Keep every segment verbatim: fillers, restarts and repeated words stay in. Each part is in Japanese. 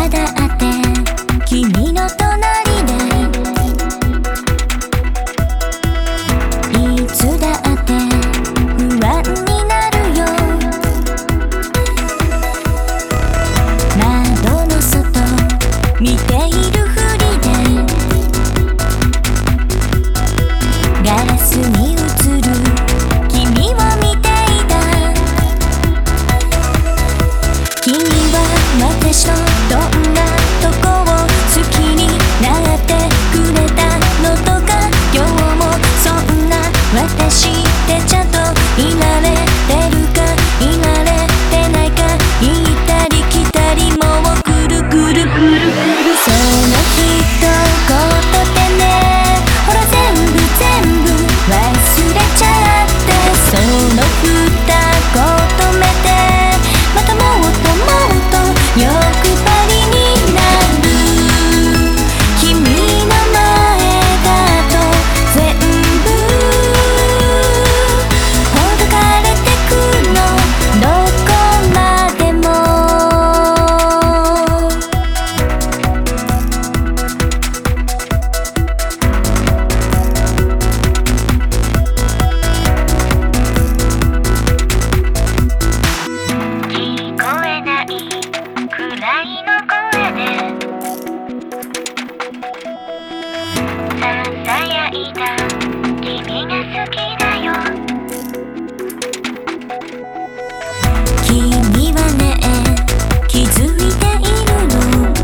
まだあって君の隣でいつだって不安になるよ。窓の外見ているふりでガラスに映る君を見ていた。君は私とどんなとこを好きになってくれたのとか、今日もそんな私ってちゃんといられてるかいられてないか、行ったり来たりもうくるくるくるくる、その一言でね、ほら全部全部忘れちゃって、その二言目でまたもっともっと欲張りになる。君の前だと全部ほどかれてくの、どこまでも。聞こえないくらいの声でささやいた君が好きだよ。君はね気づいているの、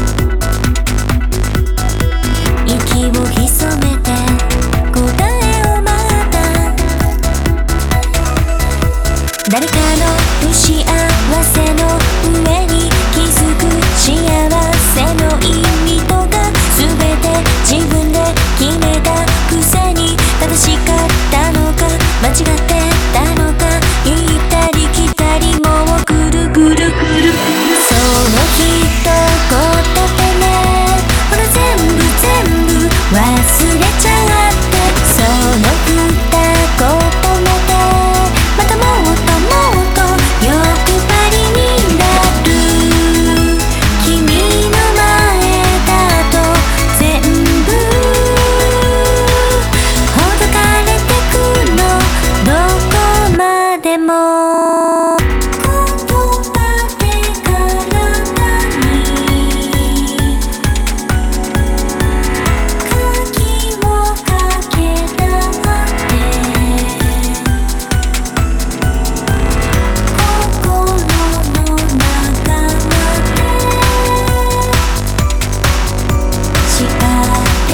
息を潜めて答えを待った。誰かの不幸せの上に気づく幸せの意味とか、全て自分で決めたくせに正しかったのか間違ってたのか、行ったり来たりもうくるくるくるくる、その一言でね、ほら全部全部忘れちゃって、その二言目でまたもっともっと欲張りになる。君の前だと全部ほどかれてくの、どこまでも。言葉で体に鍵をかけたって心の中まで叱って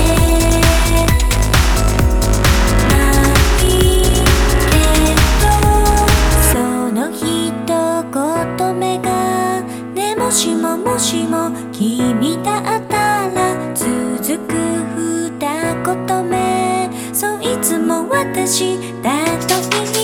ないけど、その一言目がね、もしももしも君だったら、続く二言目、そういつも私だといい。